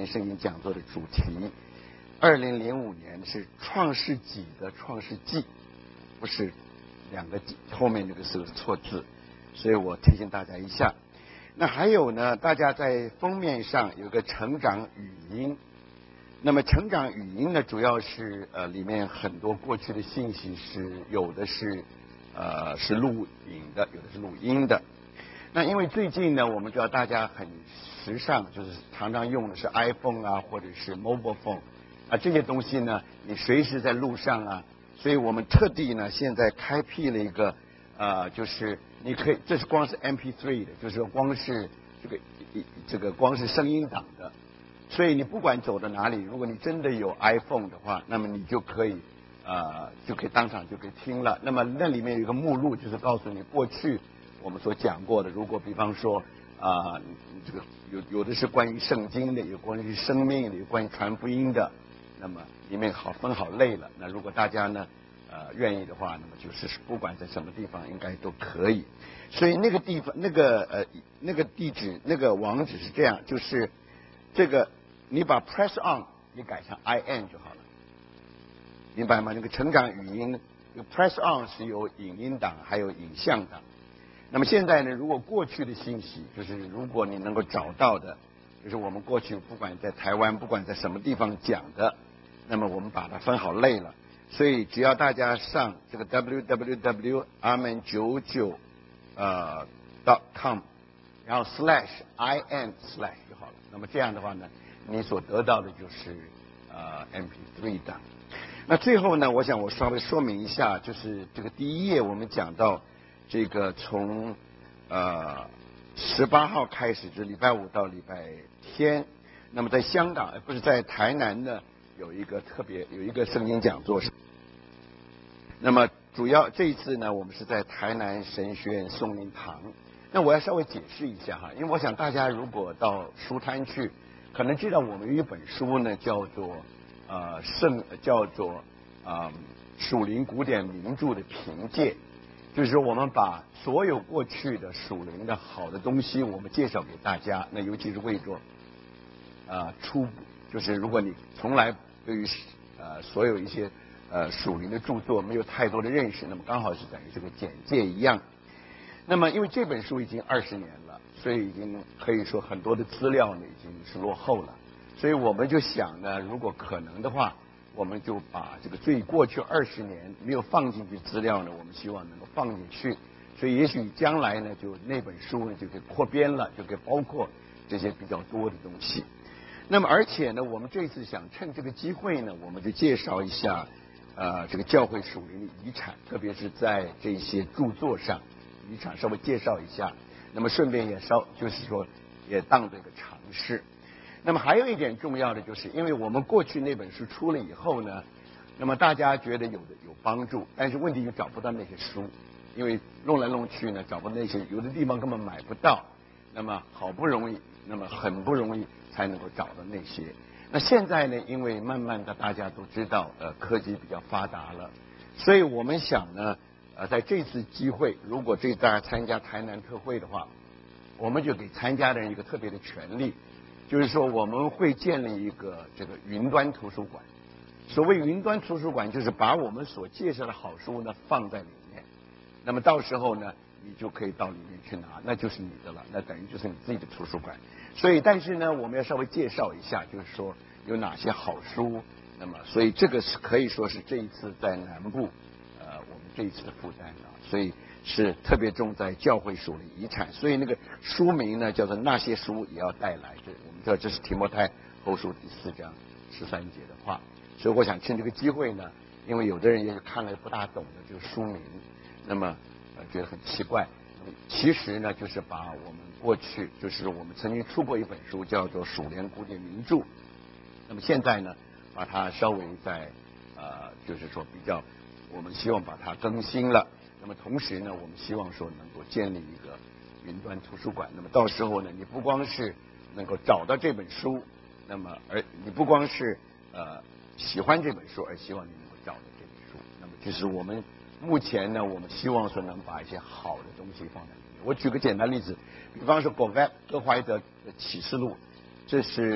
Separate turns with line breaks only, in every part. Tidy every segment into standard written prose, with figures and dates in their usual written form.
年圣经讲座的主题。2005年是创世纪的创世纪，不是两个后面那个是个错字，所以我提醒大家一下。那还有呢，大家在封面上有个成长语音。那么成长语音呢，主要是里面很多过去的信息是有的是是录影的，有的是录音的。那因为最近呢，我们知道大家很时尚，就是常常用的是 iPhone 啊，或者是 mobile phone 啊，这些东西呢，你随时在路上啊，所以我们特地呢现在开辟了一个就是你可以，这是光是 MP3 的，就是说光是这个光是声音档的，所以你不管走到哪里，如果你真的有 iPhone 的话，那么你就可以当场就可以听了。那么那里面有一个目录，就是告诉你过去我们所讲过的，如果比方说这个有的是关于圣经的，有关于生命的，有关于传福音的，那么里面分好类了。那如果大家呢愿意的话，那么就是不管在什么地方应该都可以。所以那个地方那个地址那个网址是这样，就是这个你把 press on 你改成 IN 就好了，明白吗？那个成长语音那个 press on 是有影音档还有影像档。那么现在呢，如果过去的信息，就是如果你能够找到的，就是我们过去不管在台湾，不管在什么地方讲的，那么我们把它分好类了。所以只要大家上这个 www.amen99 .com， 然后 /in/ 就好了。那么这样的话呢，你所得到的就是MP3 档。那最后呢，我想我稍微说明一下，就是这个第一页我们讲到这个从18号开始，就是礼拜五到礼拜天，那么在香港不是在台南呢，有一个圣经讲座。那么主要这一次呢，我们是在台南神学院颂灵堂。那我要稍微解释一下哈，因为我想大家如果到书摊去，可能知道我们有一本书呢，叫做属灵古典名著的凭借，就是说我们把所有过去的属灵的好的东西，我们介绍给大家。那尤其是为着初步，就是如果你从来对于所有一些属灵的著作没有太多的认识，那么刚好是等于这个简介一样。那么因为这本书已经20年了，所以已经可以说很多的资料呢已经是落后了，所以我们就想呢，如果可能的话，我们就把这个过去20年没有放进去资料呢，我们希望能够放进去。所以也许将来呢，就那本书呢就可以扩编了，就可以包括这些比较多的东西。那么而且呢，我们这次想趁这个机会呢，我们就介绍一下这个教会属灵的遗产，特别是在这些著作上，遗产稍微介绍一下。那么顺便也就是说也当这个尝试。那么还有一点重要的，就是因为我们过去那本书出了以后呢，那么大家觉得有帮助，但是问题就找不到那些书，因为弄来弄去呢，找不到那些，有的地方根本买不到。那么很不容易才能够找到那些。那现在呢，因为慢慢的大家都知道科技比较发达了，所以我们想呢在这次机会，如果大家参加台南特会的话，我们就给参加的人一个特别的权利，就是说我们会建立一个这个云端图书馆。所谓云端图书馆，就是把我们所介绍的好书呢放在里面，那么到时候呢你就可以到里面去拿，那就是你的了，那等于就是你自己的图书馆。所以但是呢，我们要稍微介绍一下，就是说有哪些好书。那么所以这个是可以说是这一次在南部我们这一次的负担所以是特别重在教会属灵遗产。所以那个书名呢叫做那些书也要带来，我们知道这是提摩太后书第4章13节的话。所以我想趁这个机会呢，因为有的人也看了不大懂的这个书名，那么觉得很奇怪。其实呢，就是把我们过去，就是我们曾经出过一本书叫做《属灵古典名著》，那么现在呢，把它稍微在就是说比较，我们希望把它更新了。那么同时呢，我们希望说能够建立一个云端图书馆。那么到时候呢，你不光是能够找到这本书，那么你不光是喜欢这本书，而希望你能够找到这本书。那么就是我们目前呢，我们希望说能把一些好的东西放在里面。我举个简单例子，比方说葛怀德的启示录，这是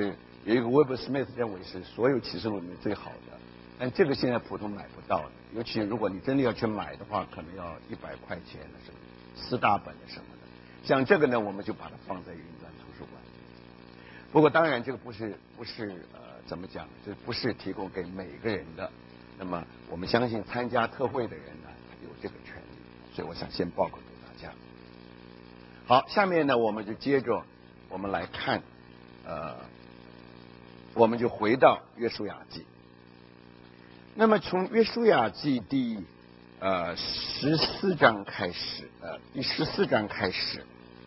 有一个 Wilbur Smith 认为是所有启示录里面最好的，但这个现在普通买不到的，尤其如果你真的要去买的话，可能要100块钱的什么4大本的什么的。像这个呢，我们就把它放在云端图书馆。不过当然这个不是怎么讲，这不是提供给每个人的。那么我们相信参加特会的人呢，他有这个权利，所以我想先报告给大家。好，下面呢我们就接着我们来看，我们就回到约书亚记。那么从约书亚记第14章开始，第14章开始，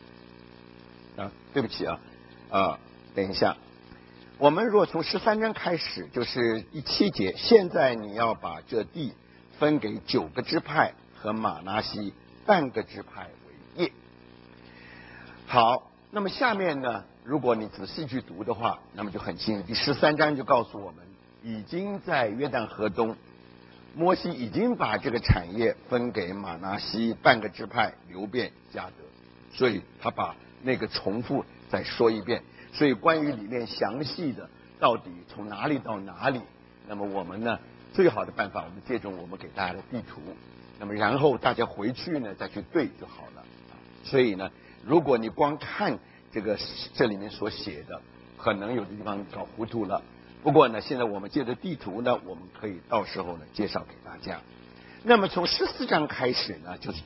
对不起等一下，我们若从13章开始，就是第7节，现在你要把这地分给9个支派和马拿西半个支派为业。好，那么下面呢，如果你仔细去读的话，那么就很清楚。第13章就告诉我们，已经在约旦河东，摩西已经把这个产业分给马拿西半个支派流便迦得，所以他把那个重复再说一遍。所以关于里面详细的到底从哪里到哪里，那么我们呢最好的办法，我们借助我们给大家的地图，那么然后大家回去呢再去对就好了。所以呢，如果你光看这里面所写的，可能有的地方搞糊涂了。不过呢，现在我们借着地图呢，我们可以到时候呢介绍给大家。那么从14章开始呢，就是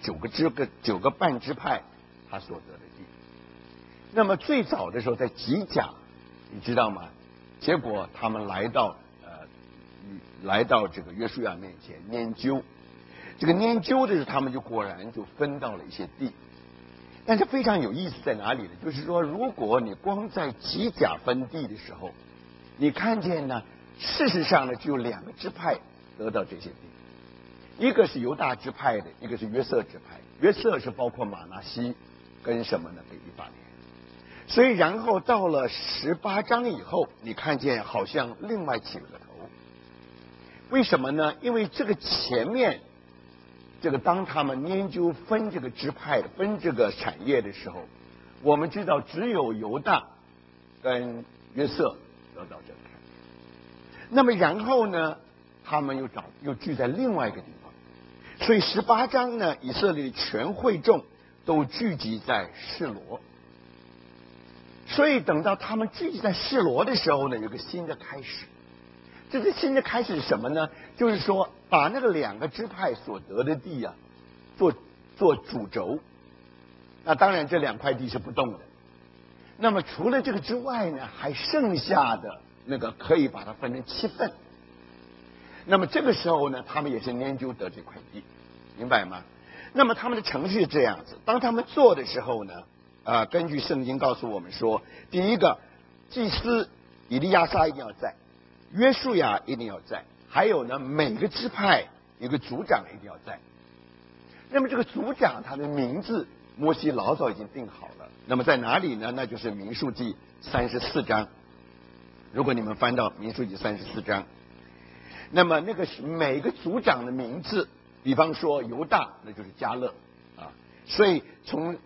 9个半支派他所得的地。那么最早的时候在吉甲，你知道吗？结果他们来到这个约书亚面前研究，这个研究的时候，他们就果然就分到了一些地。但是非常有意思在哪里呢？就是说，如果你光在吉甲分地的时候，你看见呢，事实上呢，只有2个支派得到这些地，一个是犹大支派的，一个是约瑟支派。约瑟是包括马拿西跟什么呢？跟以法莲。所以然后到了18章以后，你看见好像另外起了个头。为什么呢？因为这个前面当他们研究分这个支派分这个产业的时候，我们知道只有犹大跟约瑟得到这个产业。那么然后呢，他们又聚在另外一个地方。所以18章呢，以色列全会众都聚集在示罗。所以等到他们聚集在示罗的时候呢，有个新的开始。这个新的开始是什么呢？就是说把那个2个支派所得的地啊，做主轴。那当然这2块地是不动的。那么除了这个之外呢，还剩下的那个可以把它分成7份。那么这个时候呢，他们也是研究得这块地，明白吗？那么他们的程序是这样子，当他们做的时候呢，根据圣经告诉我们说，第一个，祭司以利亚撒一定要在，约书亚一定要在，还有呢，每个支派有个族长一定要在。那么这个族长他的名字，摩西老早已经定好了。那么在哪里呢？那就是民数记34章。如果你们翻到民数记34章，那么那个是每个族长的名字，比方说犹大，那就是迦勒啊。所以从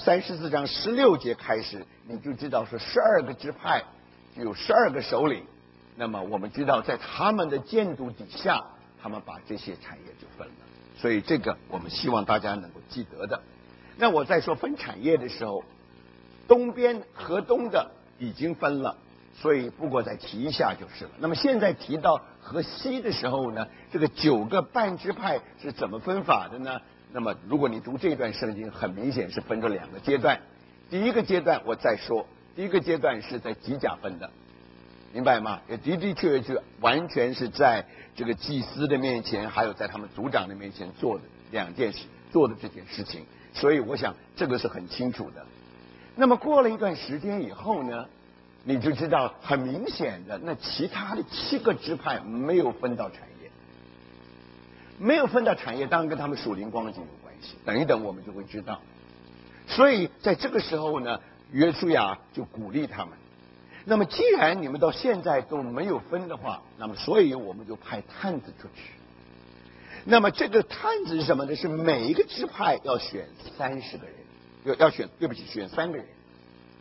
34章16节开始，你就知道说12个支派就有12个首领。那么我们知道，在他们的监督底下，他们把这些产业就分了。所以这个我们希望大家能够记得的。那我在说分产业的时候，东边河东的已经分了，所以不过再提一下就是了。那么现在提到河西的时候呢，这个9个半支派是怎么分法的呢？那么如果你读这段圣经，很明显是分成2个阶段。第一个阶段我再说，第一个阶段是在吉甲分的，明白吗？也的的确确完全是在这个祭司的面前，还有在他们族长的面前做的2件事，做的这件事情。所以我想这个是很清楚的。那么过了一段时间以后呢，你就知道很明显的，那其他的7个支派没有分到产业，没有分到产业，当然跟他们属灵光景有关系。等一等我们就会知道。所以在这个时候呢，约书亚就鼓励他们。那么既然你们到现在都没有分的话，那么所以我们就派探子出去。那么这个探子是什么呢？是每一个支派要选30个人，选3个人。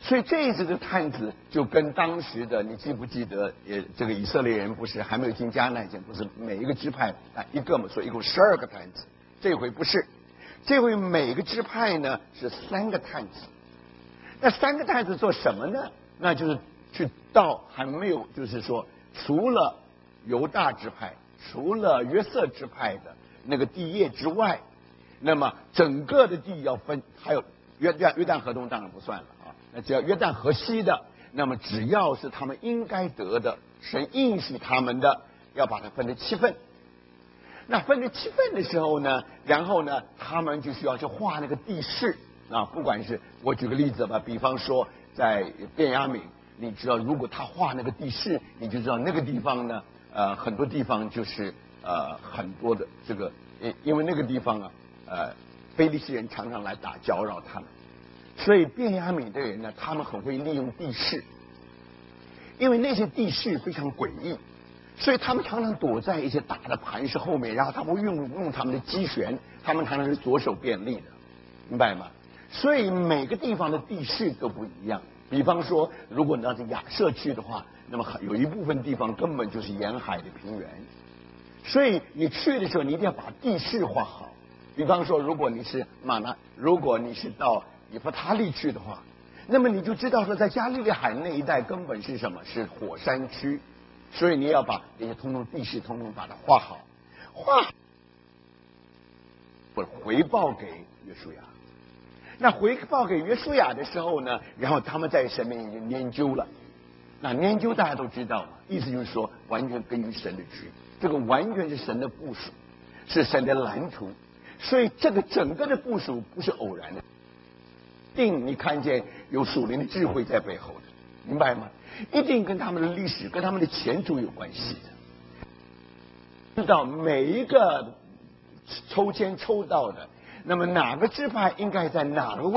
所以这一次的探子就跟当时的，你记不记得？这个以色列人不是还没有进迦南前，不是每一个支派一个嘛，说一共12个探子。这回不是，这回每个支派呢是3个探子。那3个探子做什么呢？那就是去到还没有，就是说除了犹大支派、除了约瑟支派的那个地业之外，那么整个的地要分，还有约旦河东当然不算了啊。那只要约旦河西的，那么只要是他们应该得的，神应许他们的，要把它分成7份。那分成7份的时候呢，然后呢，他们就需要去画那个地势啊。不管是我举个例子吧，比方说在便雅悯，你知道如果他画那个地势，你就知道那个地方呢，很多地方就是很多的这个，因为那个地方啊，非利士人常常来搅扰他们。所以便雅悯的人呢，他们很会利用地势，因为那些地势非常诡异，所以他们常常躲在一些大的磐石后面，然后他们会用他们的机旋，他们常常是左手便利的，明白吗？所以每个地方的地势都不一样。比方说，如果你要是亚设去的话，那么有一部分地方根本就是沿海的平原，所以你去的时候，你一定要把地势画好。比方说，如果你是到以弗他利去的话，那么你就知道说，在加利利海那一带根本是什么？是火山区，所以你要把这些地势通通把它画好，回报给约书亚。那回报给约书亚的时候呢，然后他们在神面前研究了。那研究大家都知道嘛，意思就是说，完全根据神的旨意，这个完全是神的部署，是神的蓝图。所以这个整个的部署不是偶然的，你看见有属灵的智慧在背后的，明白吗？一定跟他们的历史、跟他们的前途有关系的。知道每一个抽签抽到的，那么哪个支派应该在哪个位？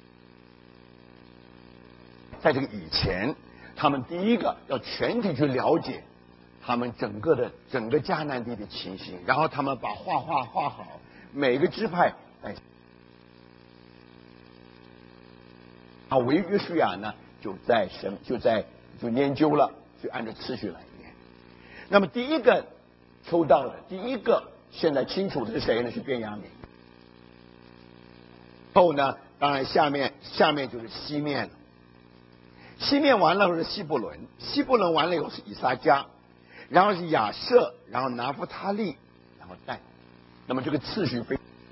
在这个以前，他们第一个要全体去了解他们整个迦南地的情形，然后他们把画好。每个支派为约书亚呢，就研究了，就按照次序来念。那么第一个抽到的，第一个现在清楚的是谁呢？是便雅悯。后呢，当然下面就是西面了。西面完了是西布伦，西布伦完了以后是以撒迦，然后是亚设，然后拿弗他利，然后但。那么这个次序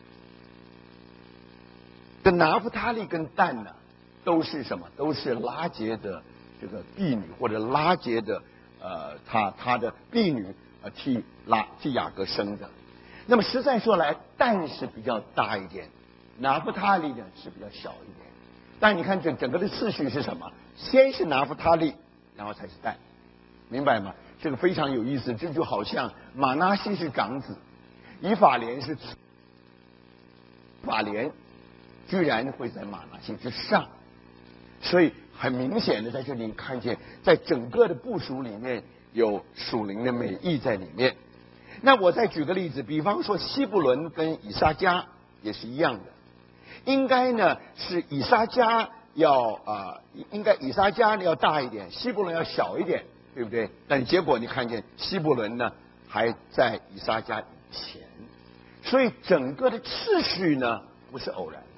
这拿弗他利跟但呢，都是什么？都是拉结的这个婢女，或者拉结的他的婢女替雅各生的。那么实在说来，但是比较大一点，拿弗他利呢是比较小一点。但你看整个的次序是什么？先是拿弗他利，然后才是但，明白吗？这个非常有意思，这就好像马拿西是长子，以法莲是法莲，居然会在马拿西之上，所以很明显的在这里看见，在整个的部署里面有属灵的美意在里面。那我再举个例子，比方说西布伦跟以撒迦也是一样的，应该呢是以撒迦应该以撒迦要大一点，西布伦要小一点，对不对？但结果你看见西布伦呢还在以撒迦以前，所以整个的次序呢不是偶然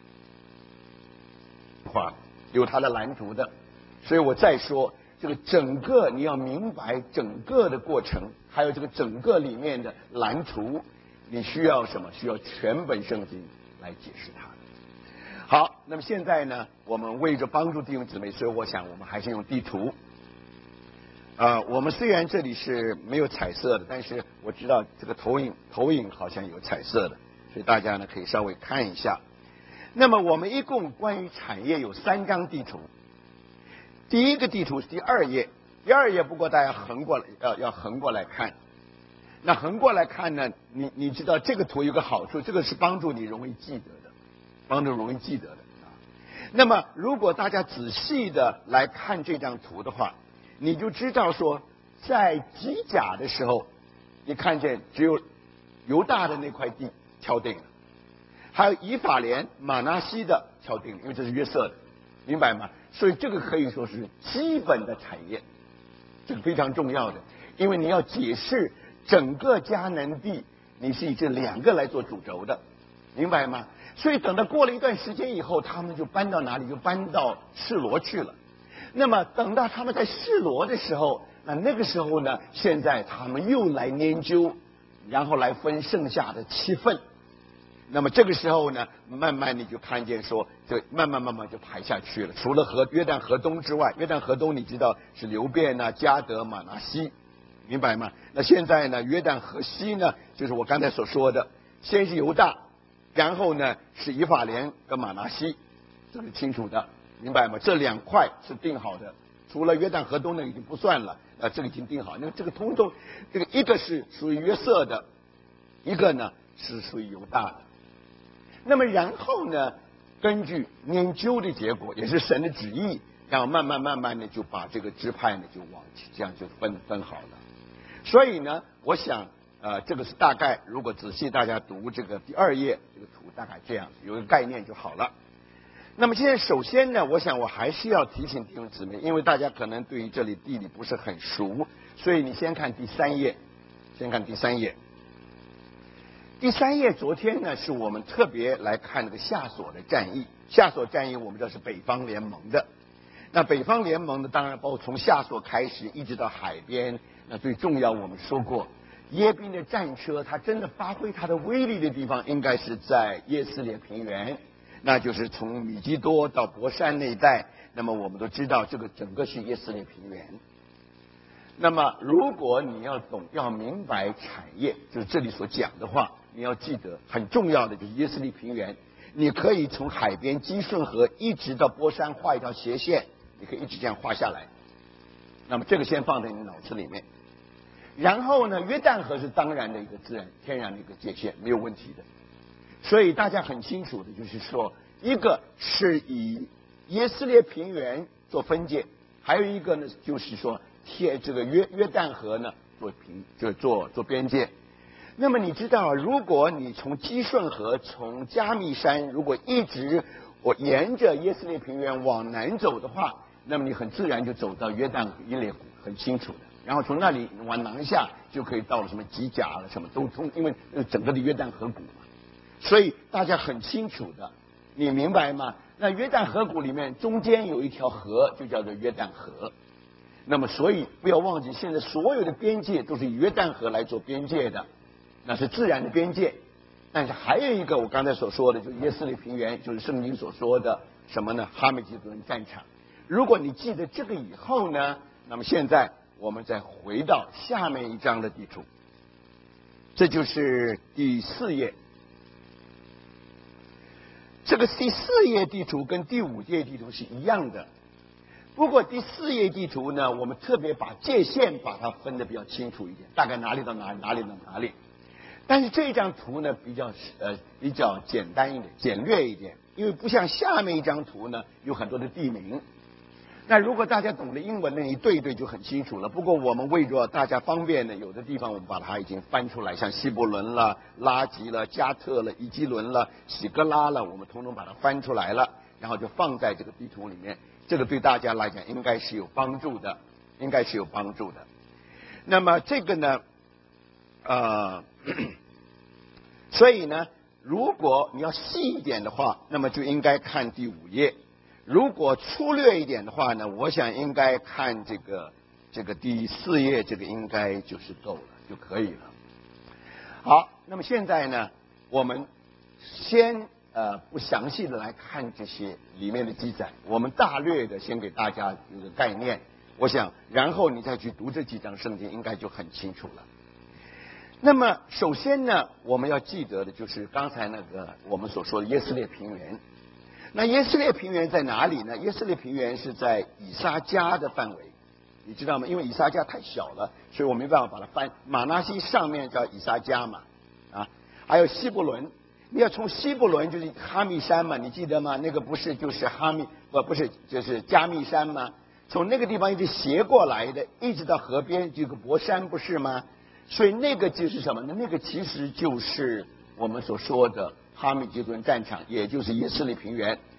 的，有它的蓝图的。所以我再说这个整个你要明白整个的过程，还有这个整个里面的蓝图，你需要什么？需要全本圣经来解释它。好，那么现在呢，我们为着帮助弟兄姊妹，所以我想我们还是用地图。我们虽然这里是没有彩色的，但是我知道这个投影好像有彩色的，所以大家呢可以稍微看一下。那么我们一共关于产业有3张地图。第一个地图是第2页，第2页不过大家要横过来看。那横过来看呢，你知道这个图有个好处，这个是帮助你容易记得的。那么如果大家仔细的来看这张图的话，你就知道说，在基甲的时候，你看见只有犹大的那块地敲定了，还有以法莲、马拿西的敲定了，因为这是约瑟的，明白吗？ 所以这个可以说是基本的产业，这个非常重要的，因为你要解释整个迦南地，你是以这2个来做主轴的，明白吗？所以等到过了一段时间以后，他们就搬到哪里？就搬到示罗去了。那么等到他们在示罗的时候，那个时候呢，现在他们又来研究，然后来分剩下的7份。那么这个时候呢，慢慢你就看见说，就慢慢就排下去了。除了约旦河东之外，约旦河东你知道是流便啊、迦得、玛拿西，明白吗？那现在呢，约旦河西呢，就是我刚才所说的，先是犹大，然后呢是以法莲跟玛拿西，这是清楚的，明白吗？这2块是定好的，除了约旦河东呢已经不算了，这个已经定好。那这个通通，这个一个是属于约瑟的，一个呢是属于犹大的。那么然后呢，根据研究的结果，也是神的旨意，然后慢慢的就把这个支派呢就往这样就分好了。所以呢，我想这个是大概，如果仔细大家读这个第2页这个图，大概这样有个概念就好了。那么现在首先呢，我想我还是要提醒弟兄姊妹，因为大家可能对于这里地理不是很熟，所以你先看第3页，先看第3页。第3页昨天呢，是我们特别来看这个夏所的战役。夏所战役我们知道是北方联盟的，那北方联盟呢，当然包括从夏所开始一直到海边。那最重要我们说过，耶宾的战车它真的发挥它的威力的地方，应该是在耶斯列平原，那就是从米基多到伯山那一带。那么我们都知道这个整个是耶斯列平原。那么如果你要明白产业，就是这里所讲的话，你要记得很重要的就是耶斯列平原，你可以从海边基顺河一直到波山画一条斜线，你可以一直这样画下来。那么这个先放在你脑子里面。然后呢，约旦河是当然的一个天然的一个界限，没有问题的。所以大家很清楚的就是说，一个是以耶斯列平原做分界，还有一个呢就是说这个约旦河呢做边界。那么你知道，如果你从基顺河从加密山如果一直沿着耶斯列平原往南走的话，那么你很自然就走到约旦以列谷，很清楚的。然后从那里往南下就可以到了什么吉甲了，什么都通，因为整个的约旦河谷嘛。所以大家很清楚的，你明白吗？那约旦河谷里面中间有一条河，就叫做约旦河。那么所以不要忘记，现在所有的边界都是以约旦河来做边界的，那是自然的边界。但是还有一个我刚才所说的，就是耶斯列平原，就是圣经所说的什么呢？哈米吉顿战场。如果你记得这个以后呢，那么现在我们再回到下面一张的地图，这就是第4页。这个第4页地图跟第5页地图是一样的，不过第4页地图呢，我们特别把界限把它分得比较清楚一点，大概哪里到哪里，哪里到哪里。但是这张图呢比较简单一点，简略一点，因为不像下面一张图呢有很多的地名。那如果大家懂得英文呢，一对就很清楚了。不过我们为着大家方便呢，有的地方我们把它已经翻出来，像希伯伦了、拉吉了、加特了、以基伦了、喜格拉了，我们统统把它翻出来了，然后就放在这个地图里面。这个对大家来讲应该是有帮助的，应该是有帮助的。那么这个呢，所以呢，如果你要细一点的话，那么就应该看第5页。如果粗略一点的话呢，我想应该看这个第4页，这个应该就是够了，就可以了。好，那么现在呢，我们先不详细的来看这些里面的记载，我们大略的先给大家一个概念，我想然后你再去读这几章圣经，应该就很清楚了。那么首先呢，我们要记得的就是刚才那个我们所说的耶斯列平原。那耶斯列平原在哪里呢？耶斯列平原是在以撒迦的范围，你知道吗？因为以撒迦太小了，所以我没办法把它翻。马拿西上面叫以撒迦嘛，还有希伯伦，你要从希伯伦就是哈密山嘛，你记得吗？那个不是就是不是就是加密山吗？从那个地方一直斜过来的，一直到河边这个伯山，不是吗？所以那个就是什么呢？那个其实就是我们所说的哈密吉顿战场，也就是耶斯列平原。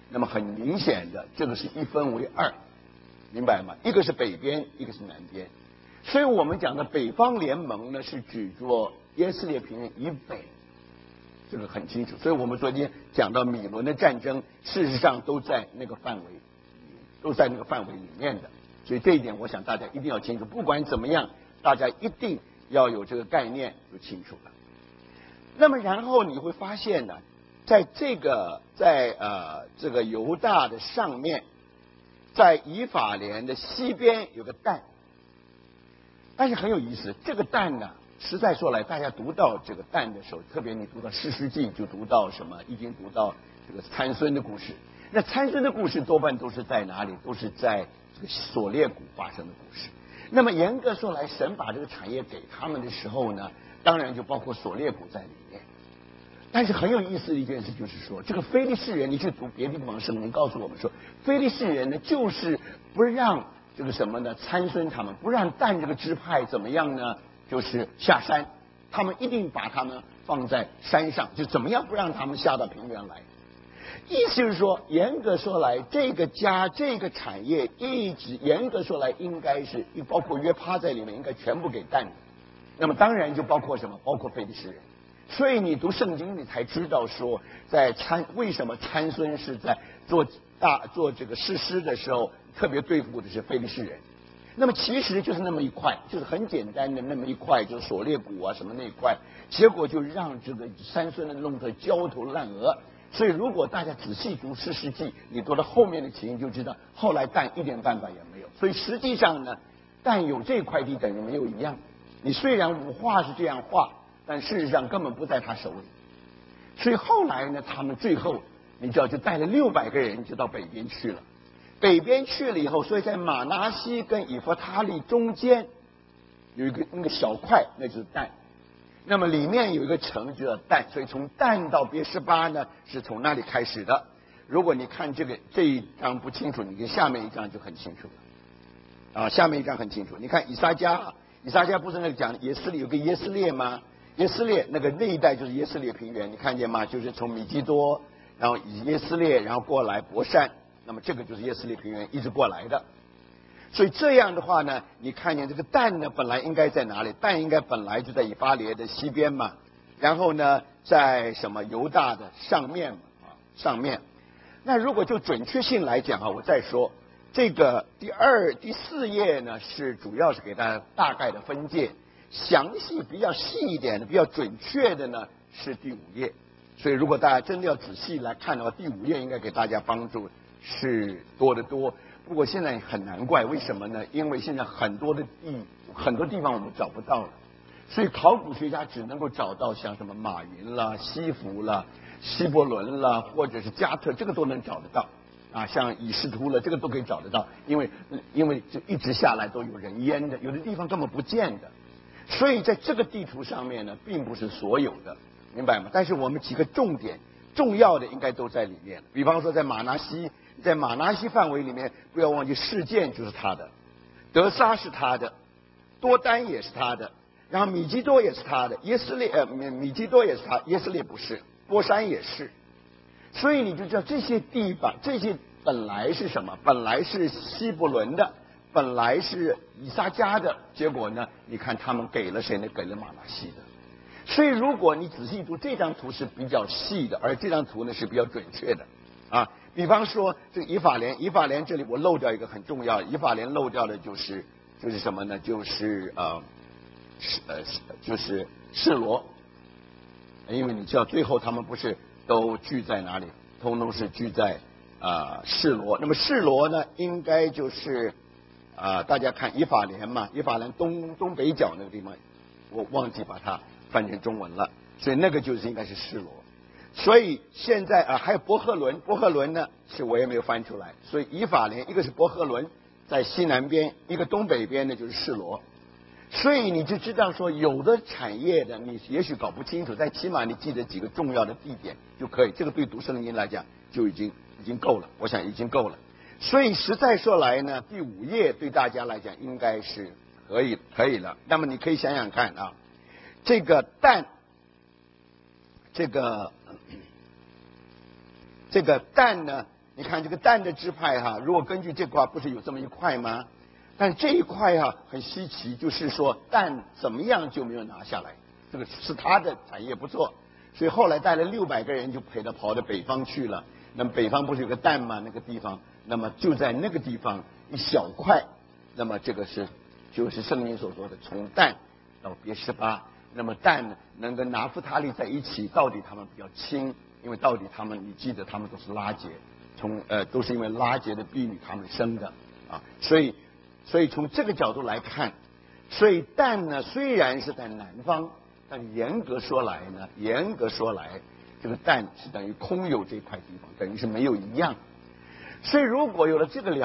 那么很明显的，这个是一分为二，明白吗？一个是北边，一个是南边。所以我们讲的北方联盟呢，是指着耶斯列平原以北，这个很清楚。所以我们昨天讲到米伦的战争，事实上都在那个范围里面的。所以这一点，我想大家一定要清楚。不管怎么样，大家一定要有这个概念，就清楚了。那么然后你会发现呢，在这个这个犹大的上面，在以法莲的西边有个但，但是很有意思，这个但呢，实在说来，大家读到这个但的时候，特别你读到士师记，就读到什么，已经读到这个参孙的故事。那参孙的故事多半都是在哪里？都是在这个索列谷发生的故事。那么严格说来，神把这个产业给他们的时候呢，当然就包括索列谷在里面。但是很有意思的一件事就是说，这个非利士人，你去读别的地方圣经告诉我们说，非利士人呢就是不让这个什么呢，参孙他们不让但这个支派怎么样呢？就是下山，他们一定把他们放在山上，就怎么样不让他们下到平原来。意思就是说，严格说来，这个家这个产业一直严格说来应该是包括约帕在里面，应该全部给但的。那么当然就包括什么？包括非利士人。所以你读圣经，你才知道说，为什么参孙是在做这个士师的时候，特别对付的是非利士人。那么其实就是那么一块，就是很简单的那么一块，就是索列谷啊什么那一块，结果就让这个参孙呢弄得焦头烂额。所以如果大家仔细读士师记，你读到后面的情形就知道，后来但一点办法也没有。所以实际上呢，但有这块地等于没有一样。你虽然五画是这样画，但事实上根本不在他手里。所以后来呢，他们最后你知道就带了600个人就到北边去了。北边去了以后，所以在马拿西跟以弗他利中间有一个那个小块，那就是但。那么里面有一个城就叫但，所以从但到别是巴呢，是从那里开始的。如果你看这一章不清楚，你看下面一章就很清楚了。啊，下面一章很清楚。你看以撒迦不是那个讲耶斯列有个耶斯列吗？耶斯列那一带就是耶斯列平原，你看见吗？就是从米基多，然后以耶斯列，然后过来伯善，那么这个就是耶斯列平原一直过来的。所以这样的话呢，你看见这个但呢，本来应该在哪里？但应该本来就在以巴莲的西边嘛，然后呢，在什么犹大的上面嘛，上面。那如果就准确性来讲啊，我再说这个第4页呢，主要是给大家大概的分界，详细比较细一点的、比较准确的呢是第5页。所以如果大家真的要仔细来看的话，第5页应该给大家帮助是多得多。不过现在很难怪，为什么呢？因为现在很多地方我们找不到了，所以考古学家只能够找到像什么马云啦、西弗啦、希伯伦啦，或者是加特，这个都能找得到啊。像以士图了，这个都可以找得到，因为就一直下来都有人烟的，有的地方根本不见的。所以在这个地图上面呢，并不是所有的，明白吗？但是我们几个重要的应该都在里面。比方说在马拿西范围里面，不要忘记事件就是他的，德沙是他的，多丹也是他的，然后米基多也是他的，米基多也是他，耶斯列不是，波山也是。所以你就知道这些地方，这些本来是什么？本来是希伯伦的，本来是以撒迦的，结果呢，你看他们给了谁呢？给了马拿西的。所以如果你仔细读这张图是比较细的，而这张图呢是比较准确的啊。比方说这个以法莲这里我漏掉一个很重要，以法莲漏掉的就是什么呢？就是示罗，因为你知道最后他们不是都聚在哪里？通通是聚在示罗。那么示罗呢，应该就是大家看以法莲嘛，以法莲东北角那个地方，我忘记把它翻成中文了，所以那个就是应该是示罗。所以现在还有伯赫伦呢是我也没有翻出来。所以以法莲一个是伯赫伦在西南边，一个东北边呢就是示罗。所以你就知道说，有的产业的你也许搞不清楚，但起码你记得几个重要的地点就可以。这个对读圣经来讲就已经够了，我想已经够了。所以实在说来呢，第5页对大家来讲应该是可以了。那么你可以想想看啊，这个但呢， 你看这个但的支派哈，如果根据这块不是有这么一块吗？但这一块哈很稀奇，就是说但怎么样就没有拿下来，这个是他的产业不错，所以后来带了600个人就陪他跑到北方去了。那么北方不是有个但吗？那个地方，那么就在那个地方一小块，那么这个就是圣经所说的从但到别是巴。那么但能跟拿弗他利在一起，到底他们比较亲，因为到底他们你记得他们都是拉结，都是因为拉结的婢女他们生的啊，所以从这个角度来看，所以但呢虽然是在南方，但严格说来，这个但是等于空有这块地方，等于是没有一样。所以如果有了这个了